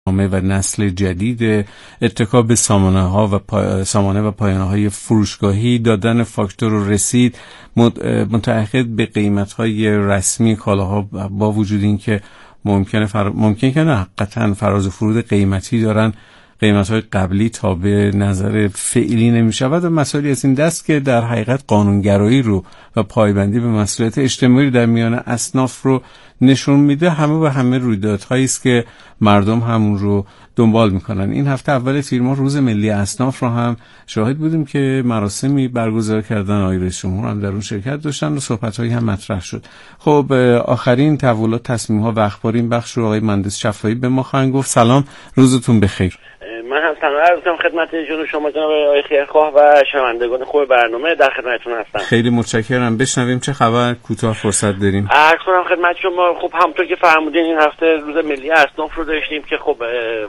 و نسل جدید، اتکا به سامانه و پایانه های فروشگاهی، دادن فاکتور و رسید، متعهد به قیمت های رسمی کالاها با وجود این که ممکن که نه قطعا فراز و فرود قیمتی دارن، قیمت‌های قبلی تابع نظر فعلی نمی‌شود و مسائلی از این دست که در حقیقت قانونگرایی رو و پایبندی به مسئولیت اجتماعی در میان اصناف رو نشون میده. همه رویدادهایی است که مردم همون رو دنبال میکنن. این هفته اول تیر ماه روز ملی اصناف رو هم شاهد بودیم که مراسمی برگزار کردن. آقای رئیس جمهور هم در اون شرکت داشتن و صحبت‌هایی هم مطرح شد. خب آخرین تحولات، تصمیم‌ها و اخبار این بخش رو آقای مهندس شفاعی به ما خواهند گفت. سلام، روزتون بخیر. من هم سلام عرض می‌کنم خدمت جناب شما جناب آقای خیرخواه و شنوندگان خوب برنامه، در خدمتتون هستم. خیلی متشکرم. بشنویم چه خبر، کوتاه فرصت داریم. عرض کنم خدمت شما، خب همونطور که فرمودین این هفته روز ملی اصناف رو داشتیم که خب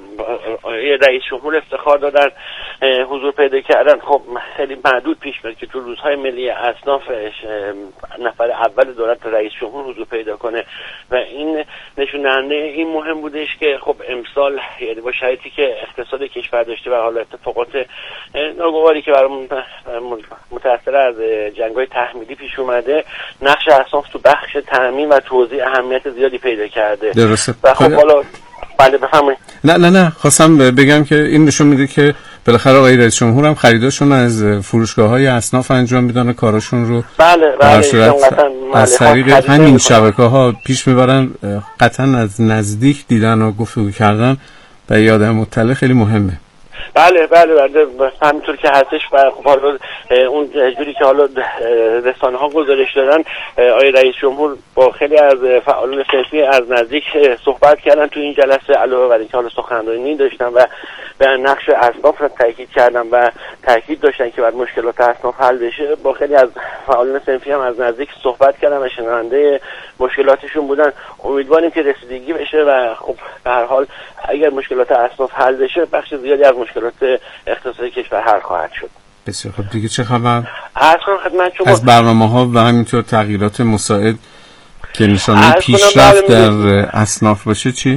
رئیس جمهور افتخار دادن حضور پیدا کردن. خب خیلی معدود پیش میاد که تو روزهای ملی اصناف نفر اول دولت رئیس جمهور حضور پیدا کنه و این نشون دهنده این مهم بودش که خب امسال یعنی با شرایطی که اقتصاد کشور داشته و حالا اتفاقات ناگواری که برای متأثر از جنگ‌های تحمیلی پیش اومده، نقش اصناف تو بخش تامین و توزیع اهمیت زیادی پیدا کرده. درسته. و خب حالا بله بفرمایید. نه خواستم بگم که این نشون میده که بالاخره آقای رئیس جمهور هم خریداشون از فروشگاه‌های اصناف انجام میدن و کاراشون رو بله از طریق همین شبکه‌ها پیش میبرن. قطعا از نزدیک دیدن و گفتگو کردن و یاد مطلع خیلی مهمه. بله همینطور که هستش. و خب حالا اون جوری که حالا رسانه‌ها گزارش دادن، آقای رئیس جمهور با خیلی از فعالان سیاسی از نزدیک صحبت کردن تو این جلسه، علاوه بر اینکه حالا سخنرانی داشتن و به نقش اصناف را تاکید کردن و تاکید داشتن که بعد مشکلات اصناف حل بشه. با خیلی از فعالان سیاسی هم از نزدیک صحبت کردن و شنونده مشکلاتشون بودن. امیدواریم که رسیدگی بشه و خب به هر حال اگر مشکلات اصناف حل بشه، بخش زیادی از مشکلات اقتصادی کشور حل خواهد شد. بسیار خب. دیگه چه خبر؟ عرض کنم خدمت شما از برنامه‌ها و همینطور تغییرات مساعد که نشانه پیشرفت در اصناف باشه چی؟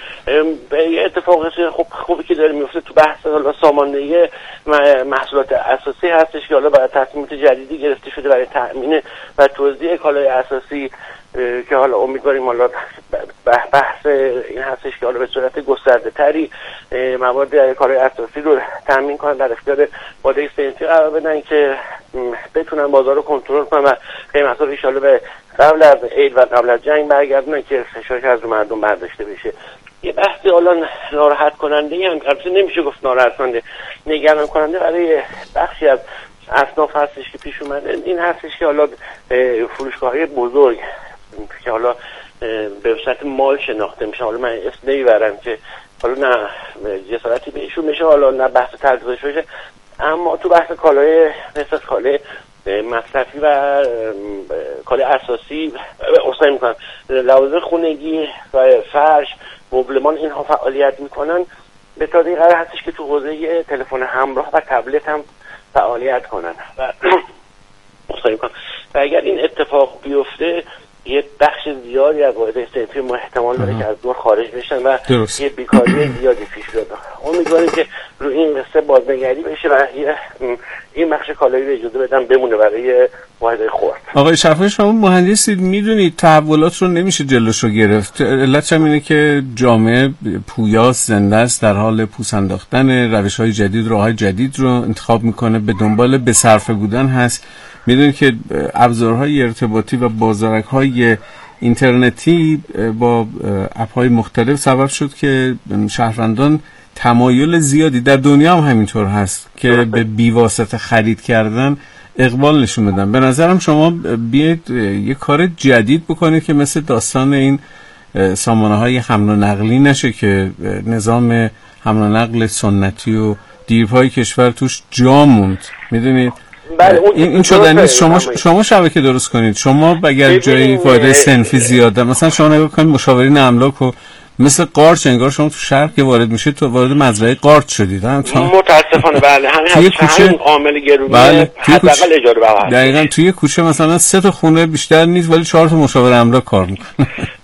یه اتفاقی خوبی که داره میفته تو بحث حالا ساماندهی محصولات اساسی هستش که حالا برای تصمیمات جدیدی گرفته شده برای تأمین و توزیع کالای اساسی که حالا امیدواریم حالا بحث این هستش که حالا به صورت گسترده تری مواد کالای اساسی رو تامین کنن، در اختیار ماده صنفی قرار بدن که بتونن بازار رو کنترل کنن و قیمت‌ها رو ان شاءالله به قبل از عید و قبل از جنگ برگردونن که فشاری از مردم برداشته بشه. یه بحثی حالا ناراحت کننده هم البته نمیشه گفت ناراحت کننده، نگران کننده برای بخشی از اصناف هستش که پیش اومده. این هستش که حالا فروشگاه‌های بزرگ که حالا به صورت مال شناخته میشه، حالا من اسم نمیبرم که حالا نه جسارتی بهشون میشه، حالا نه بحث تلفظش بشه، اما تو بحث کالای مثل کالای مصرفی و کالای اساسی اصلا میکنن لوازم خونگی و فرش، مبلمان، اینها فعالیت میکنن. به تازه قرار هستش که تو حوزه تلفن همراه و تبلت هم فعالیت کنن و اگر این اتفاق بیفته یه بخش زیادی از واحدهای صنفی احتمال داره که از دور خارج بشن و یه بیکاری زیادی پیش بیاد. امیدواریم که روی این قصه بازنگری بشه و این بخش کالایی رو اجازه بدن بمونه برای واحدهای خرد. آقای شفاعی، شما مهندسید، میدونید تحولات رو نمیشه جلوشو گرفت. علتش هم اینه که جامعه پویاست، زنده است، در حال پوست انداختن، روش‌های جدید، راه‌های جدید رو انتخاب میکنه، به دنبال به‌صرفه بودن هست. میدونید که ابزارهای ارتباطی و بازارک‌های اینترنتی با اپ‌های مختلف سبب شد که شهروندان تمایل زیادی در دنیا هم همینطور هست که به بیواسطه خرید کردن اقبال نشون بدن. به نظرم شما بیاید یه کار جدید بکنید که مثل داستان این سامانه‌های حمل و نقلی نشه که نظام حمل و نقل سنتی و دیرپای کشور توش جا موند. میدونید این شدنی نیست. شما شبکه درست کنید. شما اگر جایی واحد صنفی زیاده، مثلا شما نگاه کنید مشاورین املاک و مثل قارچ، انگار شما تو شهر که وارد میشه تو وارد مزرعه قارچ شدید. متاسفانه بله، همین عامل گرونی حداقل اجاره بهره. دقیقاً توی کوچه مثلا 3 تا خونه بیشتر نیست ولی 4 تا مشاور املاک کار میکنه.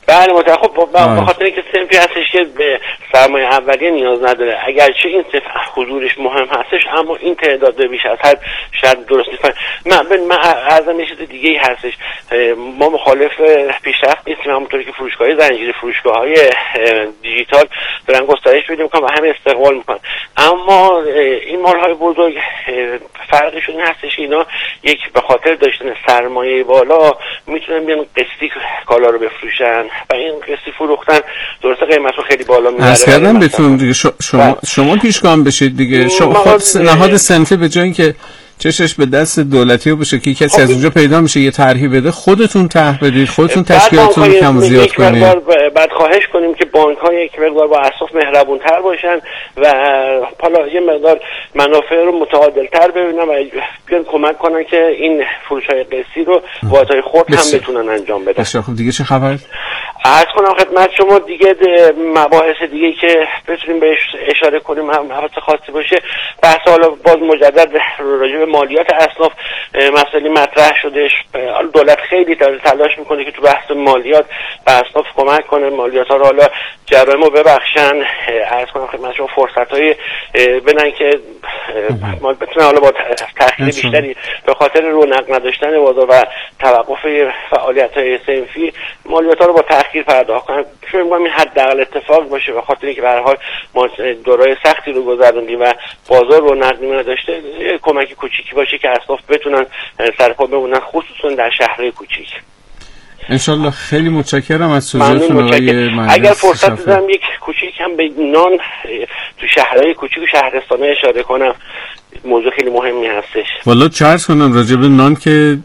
بله متأسفانه خب به خاطر اینکه صنفی هستش که به سرمایه اولیه نیاز نداره، اگرچه این صنف حضورش مهم هستش اما این تعداد بیش از حد شاید درست نیست. من ازم یه چیز دیگه ای هستش، ما مخالف پیشرفت نیستیم، همونطوری که فروشگاه‌های زنجیره، فروشگاه‌های دیجیتال دارن گسترش پیدا می‌کنن و همه استقبال می‌کنن، اما این مال‌های بزرگ فرقشون این هستش که اینا یک به خاطر داشتن سرمایه بالا میتونن بیان قسطی کالا رو بفروشن و این قسطی فروختن درسته قیمت رو خیلی بالا میبره. اصلا بتون دیگه شما پیشگام بشید دیگه. شما خود نهاد صنفی به جای اینکه چشش به دست دولتی باشه که کسی از اونجا پیدا میشه یه طرحی بده، خودتون طرح بدید، خودتون تشکیلاتتون رو کم و زیاد کنید. بعد خواهش کنیم که بانک‌ها یک مقدار با اطراف مهربون‌تر باشن و حالا یه مقدار منافع رو متعادل‌تر ببینن و بیان کمک کنن که این فروش‌های قسطی رو واحدهای خرد هم بتونن انجام بدن. بسیار خوب. دیگه چه خبر؟ عرض کنم خدمت شما دیگه مباحث دیگه که بتونیم بهش اشاره کنیم هم حواسه خاصی باشه، بحث حالا باز مجدد راجع به مالیات اصناف مسئله مطرح شدش. دولت خیلی داره تلاش میکنه که تو بحث مالیات به اصناف کمک کنه، مالیات ها رو حالا جرایم رو ببخشن. عرض کنم خدمت شما فرصت های بدن که ما بتونن حالا با تأخیر بیشتری به خاطر رونق نداشتن بازار و توقف فعالیت های صنفی مالیات ها رو با تأخیر پرداخت کنن. فکر می‌کنم این حداقل اتفاق باشه، به خاطر اینکه به هر حال ما دورای سختی رو گذروندیم و بازار رونق نداشته، کمک کوچیکی باشه که اصناف بتونن سر پا بمونن، خصوصا در شهرهای کوچیک. انشالله. خیلی متشکرم از توضیحتون آقای مهندس. اگر فرصت بدم یک کوچیک هم به نان تو شهرهای کوچیک و شهرستان‌ها اشاره کنم، موضوع خیلی مهمی هستش. والا چرس کنم راجع به نان که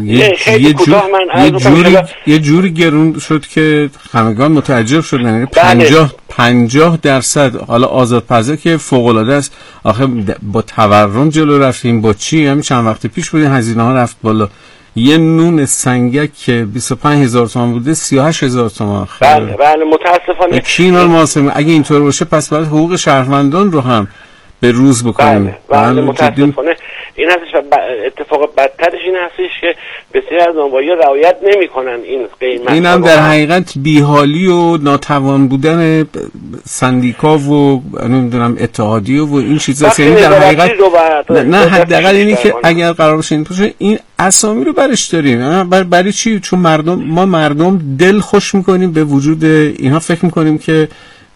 یه جوری گرون شد که همگان متعجب شدن. 50% حالا آزادپزه که فوق‌العاده است. آخه با تورم جلو رفتیم، با چی؟ همین چند وقت پیش بود هزینه ها رفت بالا. یه نون سنگک که 25,000 تومان بوده 38,000 تومان. بله متاسفانه کی اینا محاسبه؟ اگه اینطور باشه پس باید حقوق شهروندان رو هم به روز بکنیم. بله متاسفانه این هستش و اتفاق بدترش این هستش که بسیاری از نانوایی‌ها رعایت نمی‌کنن این قیمت. این هم در حقیقت بیحالی و ناتوان بودن سندیکا و نمیدونم اتحادیه و این چیزاست. یعنی در حقیقت نه حداقل اینی که اگر قرار باشه این اسامی رو برش داریم. برای چی؟ چون مردم دل خوش می‌کنیم به وجود اینها، فکر می‌کنیم که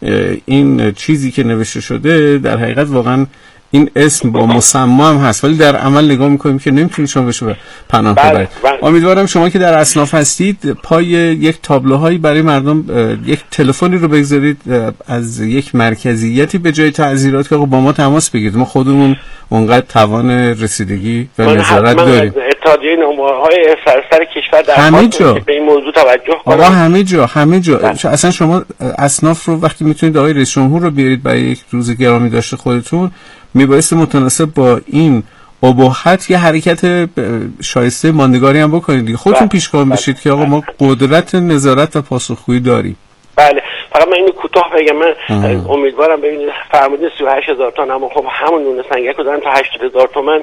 این چیزی که نوشته شده در حقیقت واقعا این اسم با مسمى هم هست، ولی در عمل نگاه میکنیم که نمیتونید شما بهش پناه ببرید. امیدوارم شما که در اصناف هستید پای یک تابلوهایی برای مردم یک تلفنی رو بگذارید از یک مرکزیتی به جای تعزیرات که با ما تماس بگیرید. ما خودمون اونقدر توان رسیدگی و نظارت داریم. اتحادیه نانوایی‌های سراسر کشور در همه جا به این موضوع توجه کنید. همه جا اصلا شما اصناف رو وقتی میتونید آقای رئیس جمهور رو بیارید برای یک روز گرامی داشته خودتون، میبایست متناسب با این اباحت یه حرکت شایسته ماندگاری هم بکنید دیگه. خودتون پیشگام بشید که آقا ما قدرت نظارت و پاسخگویی داریم. بله فقط من اینو کوتاه بگم، من امیدوارم ببینید فرمودین 38,000 تومان، اما خب همون نون سنگک رو دارن تا 80,000 تومان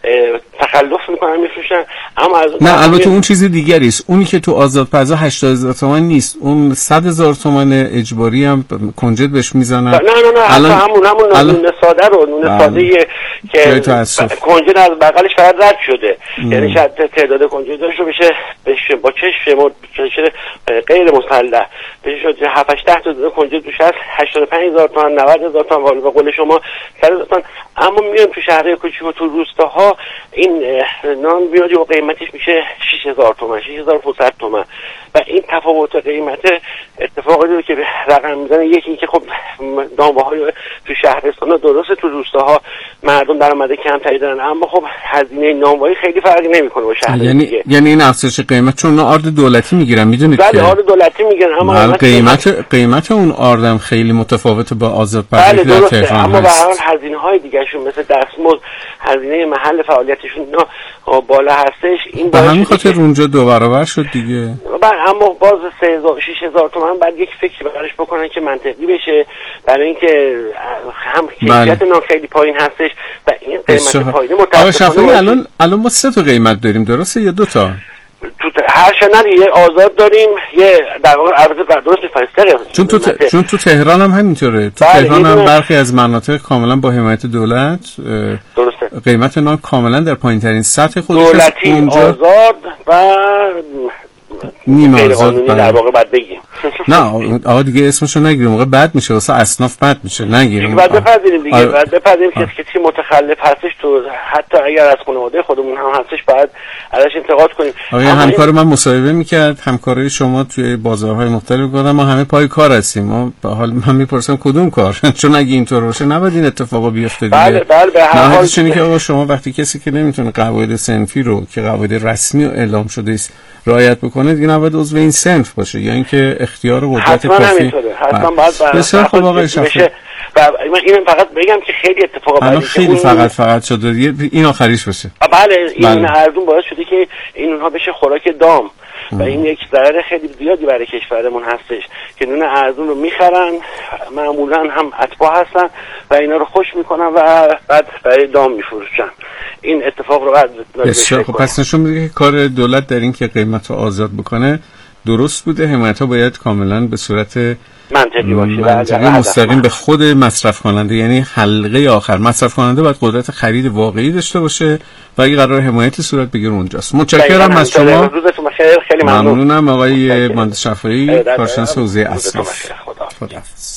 تخلف میکنن میفروشن. اما از نه البته اون چیز دیگری است. اونی که تو آزادپزا 80,000 تومان نیست، اون 100,000 تومان اجباری هم کنجد بهش میزنن. نه همون نون ساده رو نون ساده که کنجد از بغلش فقط رد شده، یعنی شاید تعداد کنجدش رو بشه با چشم غیر مسلح بشه 7-8 تا کنجد توش هست 85,000 تومان 90,000 تومان به قول شما 100,000 تومان. اما میان تو شهرهای کوچیک و تو روستاها این نان میاد و قیمتش میشه 6,000 تومان 6,500 تومان و این تفاوت قیمت اتفاقی رو که رقم میزنه، یکی این که خب نانواهای تو شهرستانا درسته تو روستاها مردم درآمد کمتری دارن، اما خب هزینه نانوایی خیلی فرقی نمیکنه با شهر دیگه. یعنی این افزایش قیمت چون آرد دولتی میگیرن، میدونید که آرد دولتی میگیرن، اما قیمت اون آردم خیلی متفاوته با آزادپزی در تهران. اما به هر حال هزینه‌های دیگه‌شون مثل دستمزد، هزینه محل فعالیتشون بالا هستش. این به همین خاطر اونجا 2 برابر شد دیگه. اما باز 6,000 تومان بعد یک فکری براش بکنن که منطقی بشه، برای اینکه هم کیفیت نان خیلی پایین هستش و این قیمت پایین متأسفانه. الان ما 3 تا قیمت داریم درسته یا 2 تا؟ هر شنر یه آزاد داریم، یه در واقع البته درست فلسفه. چون تو تهران هم همینطوره. تو تهران هم برخی از مناطق کاملا با حمایت دولت، درسته، قیمت نان کاملا در پایین‌ترین سطح خودش دولتی اونجا آزاد و نیمه غیر آزاد قانونی در واقع باید بگیم. نه آقا دیگه اسمشو نگیریم، موقع بد میشه واسه اصناف بد میشه، نگیریم. بعد بپذیریم دیگه، بعد بپذیریم که کسی متخلف هستش تو، حتی اگر از خانواده خودمون هم هستش باید ازش انتقاد کنیم. آقا همکار من مصاحبه میکرد، همکارای شما توی بازارهای مختلف گفتن ما همه پای کار هستیم. ما حال من میپرسم کدوم کار؟ چون اگه اینطور باشه نباید این اتفاقا بیفته دیگه. بله به هر حال چون که آقا شما وقتی کسی که نمیتونه قواعد صنفی رو که قواعد رسمی و اعلام شده است رعایت بکنه، دیگه نباید عضو این صنف باشه، یا اینکه اختیار و قدرت کافی. حتما باید بسیار خوب آقای شفیع. من اینم فقط بگم که خیلی اتفاقا الان خیلی فقط شده این آخریش باشه. بله این ارزون باعث شده که این اونها بشه خوراک دام و این یک ضرر خیلی زیادی برای کشورمون هستش که نون ارزون رو میخرن، معمولا هم اتباع هستن و اینا رو خوش میکنن و بعد برای دام میفروشن. این اتفاق رو بعد بسیار خب. پس نشون میده که کار دولت در این که قیمت رو آزاد بکنه درست بوده. حمایت ها باید کاملا به صورت منطقی باشه، مستقیم به خود مصرف کننده، یعنی حلقه آخر مصرف کننده باید قدرت خرید واقعی داشته باشه و اگه قرار حمایت صورت بگیره اونجاست. متشکرم از شما. روزتون بخیر. خیلی ممنونم آقای مهندس شفیعی، کارشناس حوزه اصناف. خداحافظ.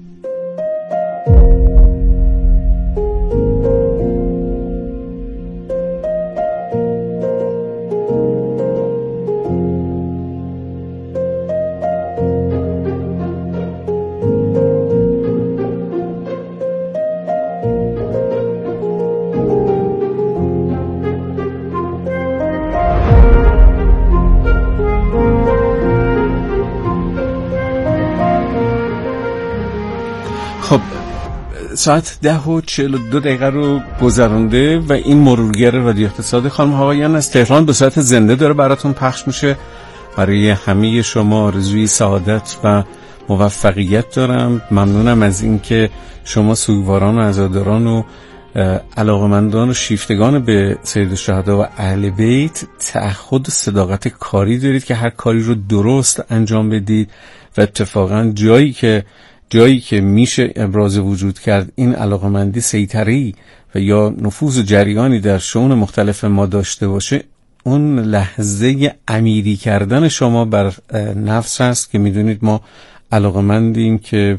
خب ساعت 10:42 رو گذرانده و این مرورگر رادیو اقتصاد خانم هوایان از تهران به صورت زنده داره براتون پخش میشه. برای همه شما آرزوی سعادت و موفقیت دارم. ممنونم از اینکه شما سوگواران و عزاداران و علاقمندان و شیفتگان به سید الشهدا و اهل بیت تعهد و صداقت کاری دارید که هر کاری رو درست انجام بدید و اتفاقا جایی که میشه ابراز وجود کرد این علاقمندی سیطره‌ای و یا نفوذ جریانی در شؤون مختلف ما داشته باشه، اون لحظه امیری کردن شما بر نفس هست که میدونید ما علاقمندیم که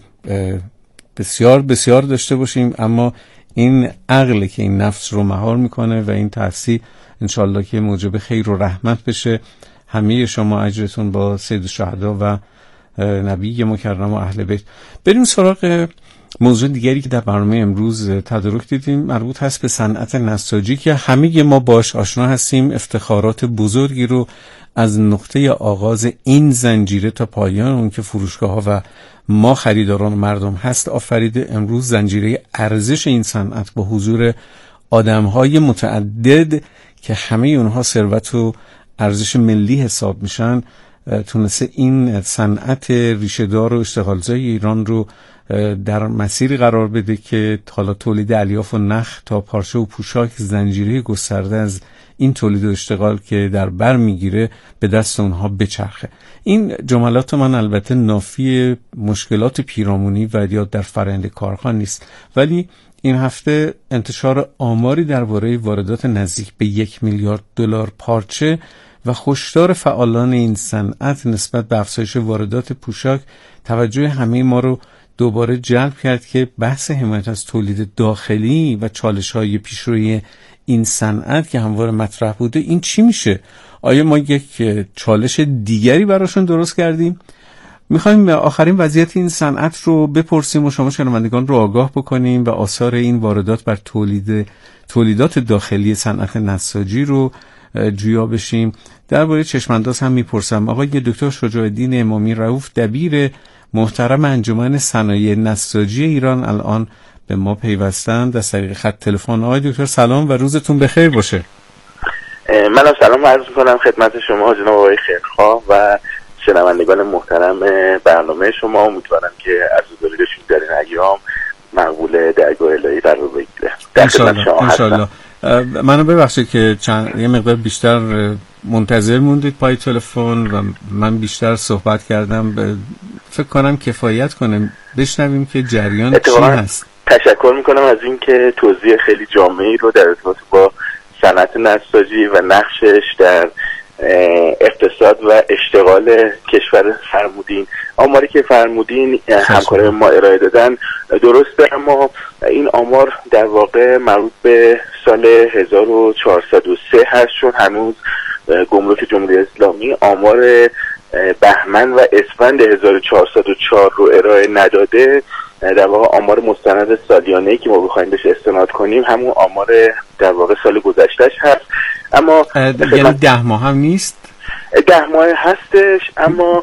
بسیار بسیار داشته باشیم، اما این عقل که این نفس رو مهار میکنه و این تأثیر انشالله که موجب خیر و رحمت بشه. همه شما اجرتون با سید الشهدا و نبی مکرم و اهل بیت. بریم سراغ موضوع دیگری که در برنامه امروز تدارک دیدیم، مربوط هست به صنعت نساجی که همه ما باش آشنا هستیم. افتخارات بزرگی رو از نقطه آغاز این زنجیره تا پایان اون که فروشگاه ها و ما خریداران مردم هست آفریده. امروز زنجیره ارزش این صنعت با حضور آدم‌های متعدد که همه اونها ثروت و ارزش ملی حساب میشن تونسته این صنعت ریشه‌دار و اشتغالزای ایران رو در مسیری قرار بده که حالا تولید الیاف و نخ تا پارچه و پوشاک زنجیره گسترده از این تولید و اشتغال که در بر میگیره به دست اونها بچرخه. این جملات من البته نافی مشکلات پیرامونی و یا در فرآیند کارخانه نیست، ولی این هفته انتشار آماری درباره واردات نزدیک به 1 میلیارد دلار پارچه و هشدار فعالان این صنعت نسبت به افزایش واردات پوشاک توجه همه ما رو دوباره جلب کرد که بحث حمایت از تولید داخلی و چالش‌های پیشروی این صنعت که همواره مطرح بوده این چی میشه؟ آیا ما یک چالش دیگری براشون درست کردیم؟ میخوایم آخرین وضعیت این صنعت رو بپرسیم و شما شنوندگان رو آگاه بکنیم و آثار این واردات بر تولیدات داخلی صنعت نساجی رو جویا بشیم. درباره چشمانداز هم میپرسم. آقای دکتر شجاع الدین امامی رؤوف دبیر محترم انجمن صنایع نساجی ایران الان به ما پیوستند از طریق خط تلفن. آقای دکتر سلام و روزتون بخیر باشه. منم سلام عرض می‌کنم خدمت شما جناب آقای خیرخواه و شنوندگان محترم برنامه شما. امیدوارم که عزاداریشون در این ایام مقبول درگاه الهی قرار بگیره. انشالله. منو ببخشید که یه مقدار بیشتر منتظر موندید پای تلفن و من بیشتر صحبت کردم. فکر کنم کفایت کنه بشنویم که جریان چی هست. تشکر میکنم از این که توضیح خیلی جامعی رو در ارتباط با صنعت نساجی و نقشش در اقتصاد و اشتغال کشور فرمودین. آماری که فرمودین همکاران ما ارائه دادن درسته، اما این آمار در واقع مربوط به سال 1403 هست، چون هنوز گمرک جمهوری اسلامی آمار بهمن و اسفند 1404 رو ارائه نداده. در واقع آمار مستند سالیانه‌ای که ما بخوایم بهش استناد کنیم همون آمار در واقع سال گذشتهش هست. اما یعنی 10 ماه هم نیست؟ 10 ماه هستش، اما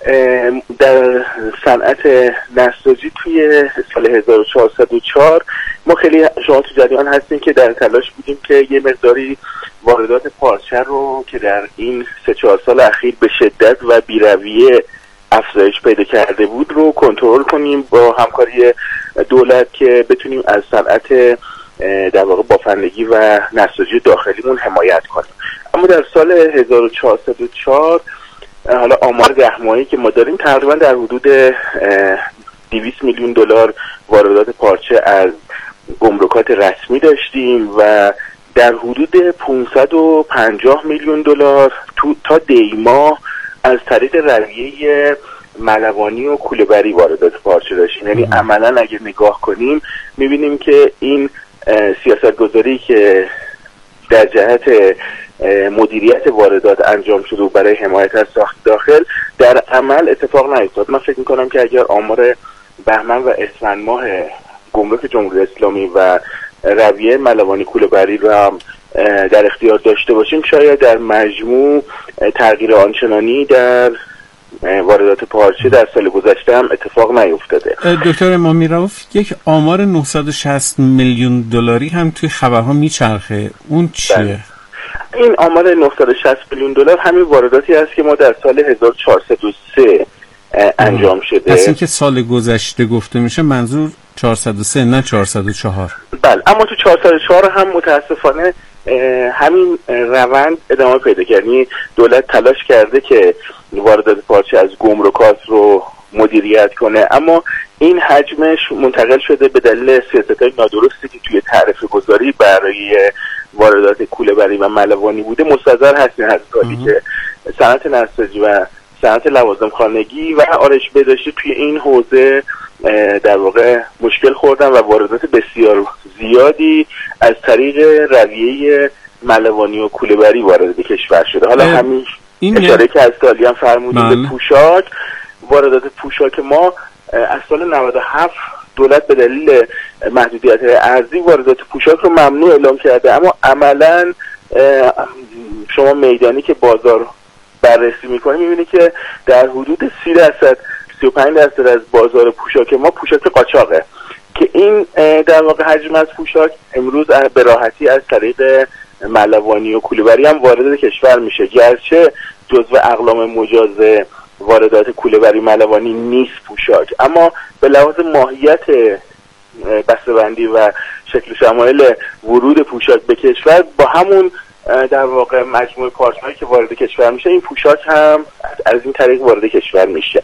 در صنعت نساجی توی سال 1404 ما خیلی شما تو جریان هستیم که در تلاش بودیم که یه مقداری واردات پارچه رو که در این 3-4 سال اخیر به شدت و بی‌رویه افزایش پیدا کرده بود رو کنترل کنیم با همکاری دولت که بتونیم از صنعت در واقع بافندگی و نساجی داخلیمون حمایت کنیم. اما در سال 1404 حالا آمار 10 ماهی که ما داریم تقریبا در حدود 200 میلیون دلار واردات پارچه از گمرکات رسمی داشتیم و در حدود 550 میلیون دلار تا دیما از طریق رویه ملوانی و کوله‌بری واردات پارچه داشتیم. یعنی عملا اگه نگاه کنیم میبینیم که این سیاستگذاری که در جهت مدیریت واردات انجام شده و برای حمایت از ساخت داخل در عمل اتفاق نیفتاد. من فکر میکنم که اگر آمار بهمن و اسفند ماه گمرک جمهوری اسلامی و رویه ملوانی کوله‌بری رو هم در اختیار داشته باشیم شاید در مجموع تغییر آنچنانی در واردات پارچه در سال گذشته هم اتفاق نیفتاده. دکتر امامی‌رؤوف، یک آمار 960 میلیون دلاری هم توی خبرها میچرخه، اون چیه؟ این آمار 960 میلیون دلار همین وارداتی است که ما در سال 1403 انجام شده. پس این که سال گذشته گفته میشه منظور 403 نه 404. بله، اما تو 404 هم متاسفانه همین روند ادامه پیدا کرد. یعنی دولت تلاش کرده که واردات پارچه از گمرکات رو مدیریت کنه، اما این حجمش منتقل شده به دلیل سیاست‌های نادرستی که توی تعرفه گذاری برای واردات کوله‌بری و ملوانی بوده. مستحضر هستین از کاری که صنعت نساجی و صنعت لوازم خانگی و آرایش بهداشتی توی این حوزه در واقع مشکل خوردن و واردات بسیار زیادی از طریق رویه ملوانی و کوله‌بری وارد کشور شده. حالا همین اشاره که از سالیان فرمودیم به پوشاک، واردات پوشاک ما از سال 97 دولت به دلیل محدودیت ارزی واردات پوشاک رو ممنوع اعلام کرده، اما عملاً شما میدانی که بازار بررسی می‌کنی می‌بینی که در حدود 30% 35% از بازار پوشاک ما پوشاک قاچاقه که این در واقع حجم از پوشاک امروز به راحتی از طریق ملوانی و کوله‌بری هم وارد کشور میشه، گرچه جزو اقلام مجاز واردات کوله‌بری ملوانی نیست پوشاک، اما به لحاظ ماهیت بسته‌بندی و شکل شمایل ورود پوشاک به کشور با همون در واقع مجموعه پارچه‌ای که وارد کشور میشه این پوشاک هم از این طریق وارد کشور میشه.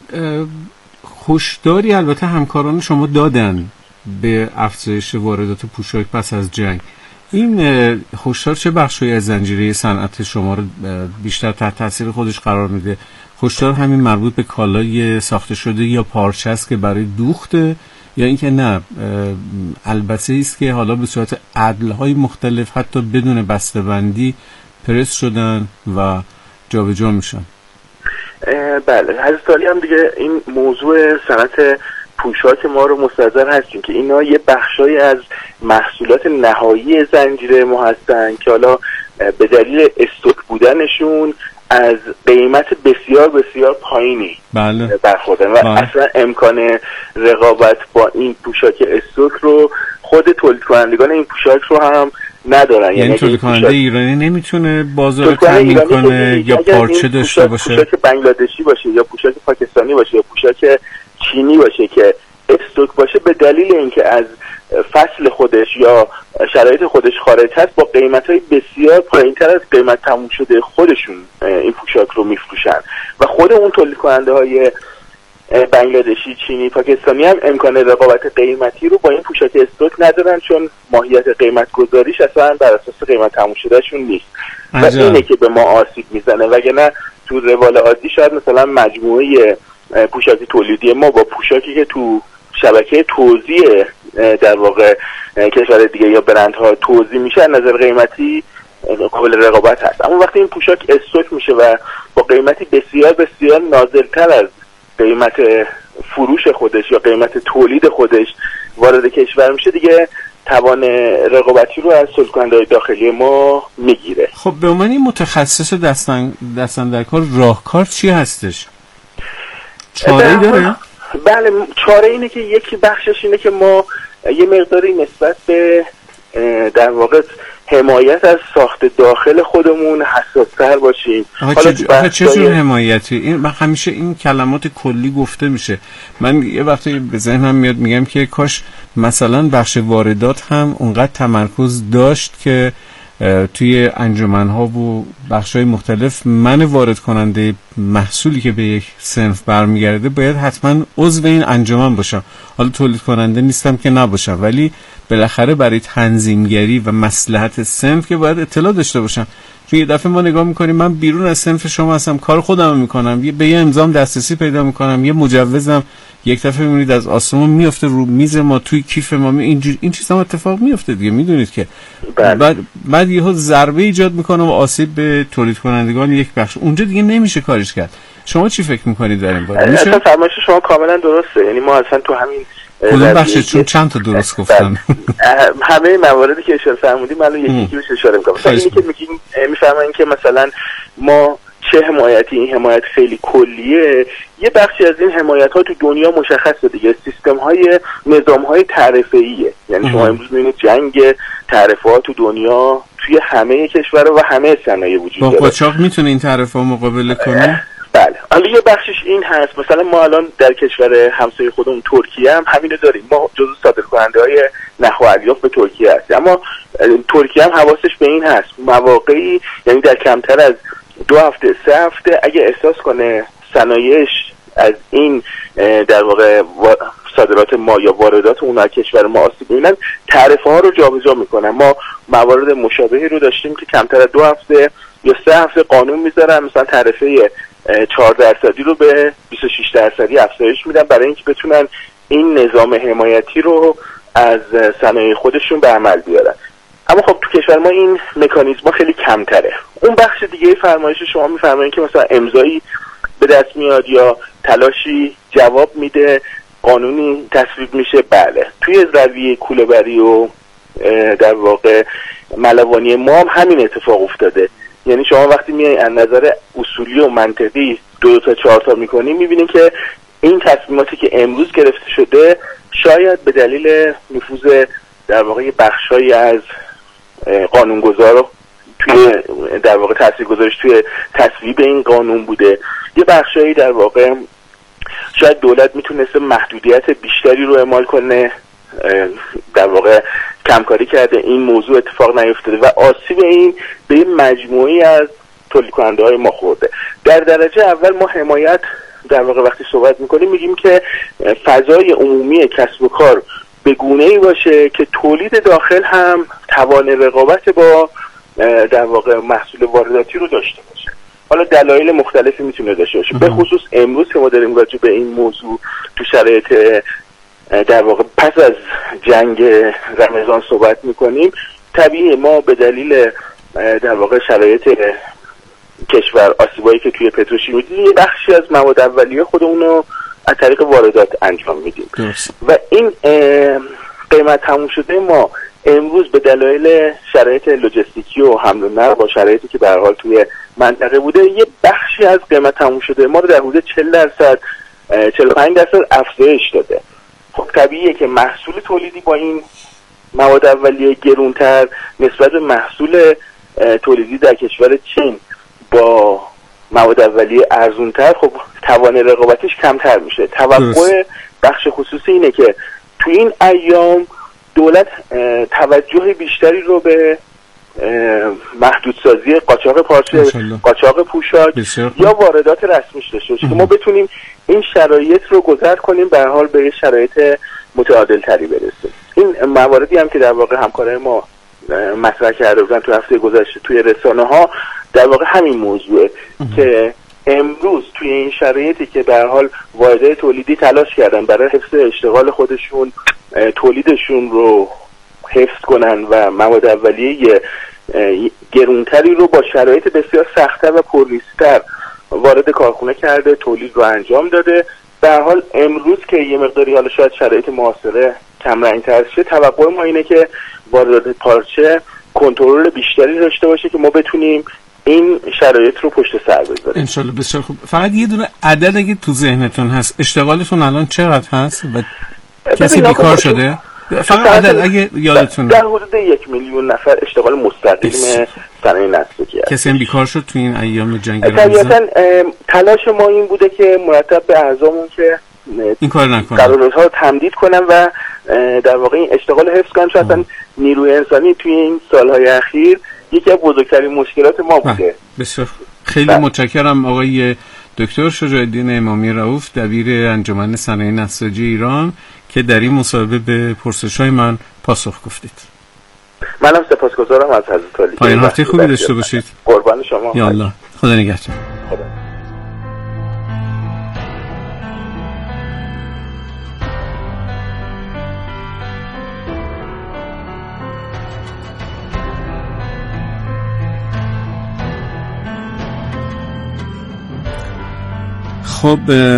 هشداری البته همکاران شما دادن به افزایش واردات پوشاک پس از جنگ. این هشدار چه بخشی از زنجیره صنعت شما رو بیشتر تحت تاثیر خودش قرار میده؟ هشدار همین مربوط به کالای ساخته شده یا پارچه است که برای دوخته، یا اینکه نه البته است که حالا به صورت عدل‌های مختلف حتی بدون بسته‌بندی پرس شدن و جابجا میشن؟ بله، هر سالی هم دیگه این موضوع صنعت پوشاک ما رو مستحضر هستیم که اینا یه بخشایی از محصولات نهایی زنجیره ما هستن که حالا به دلیل استوک بودنشون از قیمت بسیار بسیار پایینی برخوردن و اصلا امکان رقابت با این پوشاک استوک رو خود تولید کنندگان این پوشاک رو هم ندارن. یعنی تولید کننده ایرانی نمیتونه بازار رو تامین کنه یا پارچه داشته باشه، پوشاک بنگلادشی باشه یا پوشاک پاکستانی باشه یا پوشاک چینی باشه که استوک باشه، به دلیل اینکه از فصل خودش یا شرایط خودش خارج هست با قیمت‌های بسیار پایین‌تر از قیمت تموم شده خودشون این پوشاک رو میفروشن و خود اون تولید کننده های بنگلادشی، چینی، پاکستانی هم امکان رقابت قیمتی رو با این پوشاک استوک ندارن، چون ماهیت قیمت گذاریش اصلا بر اساس قیمت تموم شدهشون نیست و اینه که به ما آسیب میزنه. وگرنه تو روال عادی شاید مثلا مجموعه پوشاک تولیدی ما با پوشاکی که تو شبکه توزیع در واقع کشور دیگه یا برندها توزیع میشه از نظر قیمتی قابل رقابت هست. اما وقتی این پوشاک استوک میشه و با قیمتی بسیار بسیار نازلتر از قیمت فروش خودش یا قیمت تولید خودش وارد کشور میشه، دیگه توان رقابتی رو از تولید کننده‌های داخلی ما میگیره. خب به عنوان متخصص دستاندرکار راهکار چی هستش؟ چاره‌ای داره؟ بله، چاره اینه که یکی بخشش اینه که ما یه مقداری نسبت به در واقع حمایت از ساخت داخل خودمون حساس‌تر باشیم. حالا چه جور حمایتی؟ این همیشه این کلمات کلی گفته میشه. من یه وقتی به ذهنم میاد میگم که کاش مثلا بخش واردات هم اونقدر تمرکز داشت که توی انجمن‌ها و بخش‌های مختلف من وارد کننده محصولی که به یک صنف برمیگرده باید حتما عضو این انجمن باشم. حالا تولید کننده نیستم که نباشم، ولی بالاخره برای تنظیمگری و مصلحت صنف که باید اطلاع داشته باشم. چون یه دفعه ما نگاه میکنیم من بیرون از صنف شما هستم، کار خودم میکنم، به یه امضام دسترسی پیدا میکنم، یه مجوزم یک دفعه میبینید از آسمون میفته رو میز ما، توی کیف ما، این چیزا اتفاق میفته دیگه، میدونید که بعد یهو ضربه ایجاد میکنه و آسیب به تولید کنندگان یک بخش، اونجا دیگه نمیشه کارش کرد. شما چی فکر میکنید در این باره؟ اصلا فرمایش شما کاملا درسته. یعنی ما اصلا تو همین کدوم بخشش، چون چند تا درست گفتم، همه مواردی که اشاره فرمودیم من یکی بهش اشاره میکنم. مثلا اینی که میفهمن که مثلا ما چه حمایتی، این حمایت خیلی کلیه، یه بخشی از این حمایت ها تو دنیا مشخصه دیگه، سیستم های نظام های تعرفه‌ایه. یعنی شما امروز میبینید جنگ تعرفه ها تو دنیا توی همه کشورها و همه صنایع وجود داره. با قاچاق میتونه این تعرفه ها مقابله کنه؟ بله. حالا یه بخشش این هست، مثلا ما الان در کشور همسایه خودمون ترکیه هم همینو داریم، ما جزو صادرکننده‌های نخ و الیاف به ترکیه هستیم، اما ترکیه هم حواسش به این هست مواقعی، یعنی در کمتر از 2 هفته 3 هفته اگه احساس کنه صنایعش از این در واقع صادرات ما یا واردات اون از کشور ما آسیب می‌بینن، تعرفه ها رو جابجا میکنن. ما موارد مشابهی رو داشتیم که کمتر از 2 هفته یا 3 هفته قانون میذارن، مثلا تعرفه 4% رو به 26% افزایش میدن برای اینکه بتونن این نظام حمایتی رو از صنایع خودشون به عمل بیارن. اما خب تو کشور ما این مکانیزم خیلی کمتره. اون بخش دیگه فرمایش شما میفرمایید که مثلا امضایی به دست میاد یا تلاشی جواب میده، قانونی تصویب میشه. بله، توی رویه کوله‌بری و در واقع ملوانی ما هم همین اتفاق افتاده. یعنی شما وقتی میای از نظر اصولی و منطقی 2 تا 4 تا میکنی، میبینید که این تصمیماتی که امروز گرفته شده شاید به دلیل نفوذ در واقع بخشایی از قانونگذار توی در واقع تاثیرگذاریش توی تصویب این قانون بوده، یه بخشایی در واقع شاید دولت میتونسته محدودیت بیشتری رو اعمال کنه، در واقع کمکاری کرده این موضوع اتفاق نیفتاده و آسیب این به مجموعی از تولید کننده های ما خورده. در درجه اول ما حمایت در واقع وقتی صحبت میکنیم میگیم که فضای عمومی کسب و کار به گونه‌ای باشه که تولید داخل هم توان رقابت با در واقع محصول وارداتی رو داشته باشه. حالا دلایل مختلفی میتونه داشته باشه، به خصوص امروز که ما داریم راجع به این موضوع تو شرایط در واقع پس از جنگ رمضان صحبت میکنیم، طبیعی ما به دلیل در واقع شرایط کشور، آسیبایی که توی پتروشیمی دیدیم، یه بخشی از مواد اولیه خودمون رو از طریق واردات انجام میدیم و این قیمت تموم شده ما امروز به دلایل شرایط لوجستیکی و حمل و نقل با شرایطی که به هر حال توی منطقه بوده، یه بخشی از قیمت تموم شده ما رو در حدود 40% 45% افزایش داده. خب طبیعیه که محصول تولیدی با این مواد اولیه گرونتر نسبت به محصول تولیدی در کشور چین با مواد اولیه ارزونتر، خب توان رقابتش کمتر میشه. توقع بخش خصوصی اینه که تو این ایام دولت توجه بیشتری رو به محدودسازی قاچاق پارچه، قاچاق پوشاک یا واردات رسمیش داشته باشه که ما بتونیم این شرایط رو گذر کنیم، به هر حال به شرایط متعادل تری برسیم. این مواردی هم که در واقع همکارای ما مطرح کرده بودن تو هفته گذشته توی رسانه ها، در واقع همین موضوعه که امروز توی این شرایطی که به هر حال واحدهای تولیدی تلاش کردن برای حفظ اشتغال خودشون، تولیدشون رو حفظ کنن و مواد اولیه گرونتری رو با شرایط بسیار سخت‌تر و پرریسک‌تر وارد کارخونه کرده، تولید رو انجام داده. به هر حال امروز که یه مقداری حالا شاید شرایط معاصره کم رنگ‌تر شه، توقع ما اینه که واردات پارچه کنترل بیشتری داشته باشه که ما بتونیم این شرایط رو پشت سر بذاریم. انشالله. بسیار خوب. فقط یه دونه عدد اگه تو ذهنتون هست، اشتغالتون الان چقدر هست و کسی بیکار شده؟ فقط عدد اگه یادتونه. در حدود 1 میلیون نفر اشتغال مستقیم صنایع نساجی هست. کسی هم بیکار شد تو این ایام جنگ طبیعتاً تلاش ما این بوده که مرتب به اعضامون که این کار نکنن، قراردادها رو تمدید کنن و در واقع این اشتغال حفظ کنن، چون اصلا نیروی انسانی توی این سالهای اخیر یکی از بزرگترین مشکلات ما بوده. بسیار خیلی متشکرم آقای دکتر شجاع الدین امامی رؤوف، دبیر انجمن صنایع نساجی ایران، که در این مصاحبه به پرسش‌های من پاسخ گفتید. منم سپاسگزارم از حضرت عالی. پایان هفته خوبی داشته باشید. قربان شما. یا الله. خدا نگهدار. خدا. خب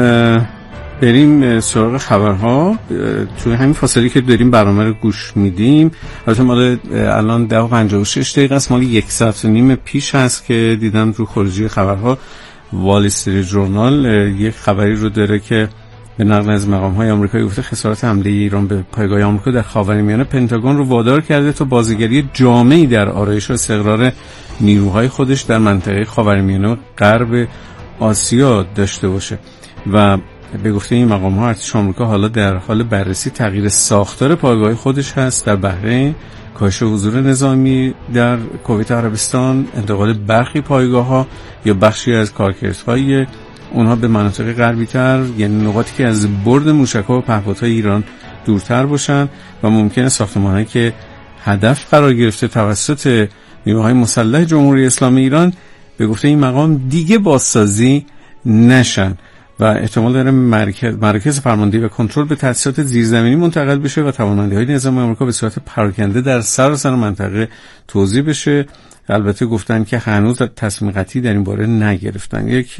بریم سراغ خبرها. توی همین فاصله که داریم برنامه رو گوش میدیم، البته مال الان 10:56 دقیقه است، مال 1 ساعت و نیم پیش هست که دیدم رو خروجی خبرها وال استریت جورنال یک خبری رو داره که به نقل از مقام‌های آمریکایی گفته خسارات حمله ایران به پایگاه آمریکا در خاورمیانه پنتاگون رو وادار کرده تا بازیگری جامعی در آرایش و استقرار نیروهای خودش در منطقه خاورمیانه و غرب آسیا داشته باشه. و به گفته این مقام ها ارتش آمریکا حالا در حال بررسی تغییر ساختار پایگاه خودش هست در بحرین، کاهش حضور نظامی در کویت عربستان، انتقال برخی پایگاه ها یا بخشی از کارکردهای اونها به مناطق غربی تر، یعنی نقاطی که از برد موشک‌ها و پهپادهای ایران دورتر باشن و ممکنه ساختمان‌هایی که هدف قرار گرفته توسط نیروهای مسلح جمهوری اسلامی ایران به گفته این مقام دیگه بازسازی نشن و احتمال داره مرکز فرماندهی و کنترل به تأسیسات زیرزمینی منتقل بشه و توانمندی‌های نظام آمریکا به صورت پراکنده در سراسر منطقه توزیع بشه. البته گفتن که هنوز تصمیم قطعی در این باره نگرفتن. یک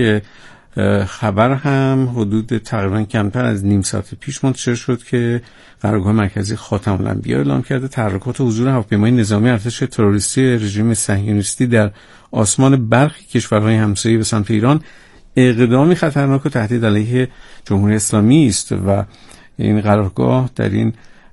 خبر هم حدود تقریبا کمتر از نیم ساعت پیش منتشر شد که قرارگاه مرکزی خاتم الانبیا اعلام کرده تحرکات و حضور هواپیمای نظامی ارتش تروریستی رژیم صهیونیستی در آسمان برخی کشورهای همسایه به سمت ایران اقدامی خطرناک و تهدید علیه جمهوری اسلامی است و این قرارگاه در این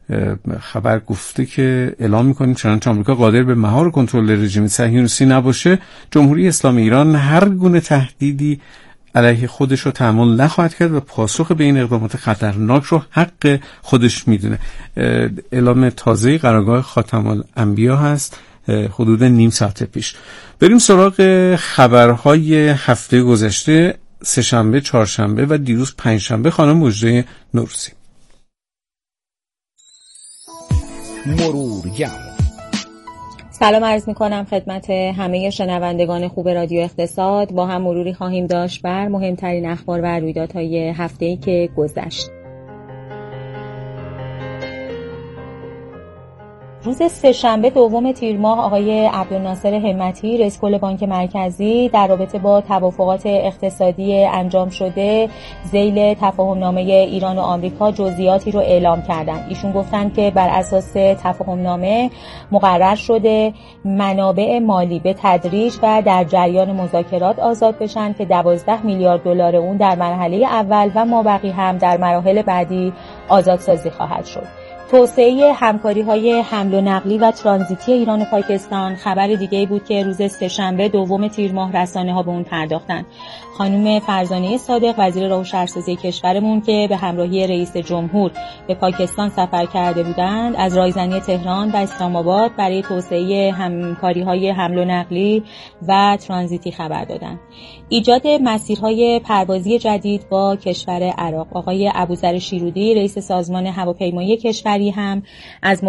خبر گفته که اعلام می‌کنیم چنانچه آمریکا قادر به مهار کنترل رژیم صهیونیستی نباشه، جمهوری اسلامی ایران هر گونه تهدیدی علیه خودش رو تحمل نخواهد کرد و پاسخ به این اقدامات خطرناک رو حق خودش میدونه. اعلام تازه قرارگاه خاتم الانبیا هست حدود نیم ساعت پیش. بریم سراغ خبرهای هفته گذشته، سه‌شنبه، چهارشنبه و دیروز پنجشنبه. خانم مژده نوروزی. مرورگر. سلام عرض می‌کنم خدمت همه شنوندگان خوب رادیو اقتصاد. با هم مروری خواهیم داشت بر مهمترین اخبار و رویدادهای هفته‌ای که گذشت. روز سه‌شنبه دوم تیر ماه آقای عبدالناصر همتی رئیس کل بانک مرکزی در رابطه با توافقات اقتصادی انجام شده ذیل تفاهم‌نامه ایران و آمریکا جزئیاتی رو اعلام کردند. ایشون گفتند که بر اساس تفاهم‌نامه مقرر شده منابع مالی به تدریج و در جریان مذاکرات آزاد بشن که 12 میلیارد دلار اون در مرحله اول و مابقی هم در مراحل بعدی آزادسازی خواهد شد. توسعه همکاری‌های حمل و نقلی و ترانزیتی ایران و پاکستان خبر دیگه‌ای بود که روز سه‌شنبه دوم تیر ماه رسانه‌ها به اون پرداختن. خانم فرزانه صادق وزیر راه و شهرسازی کشورمون که به همراهی رئیس جمهور به پاکستان سفر کرده بودند، از رایزنی تهران و اسلام آباد برای توسعه همکاری‌های حمل و نقلی و ترانزیتی خبر دادند. ایجاد مسیرهای پروازی جدید با کشور عراق. آقای ابوذر شیرودی رئیس سازمان هواپیمایی کشوری هم از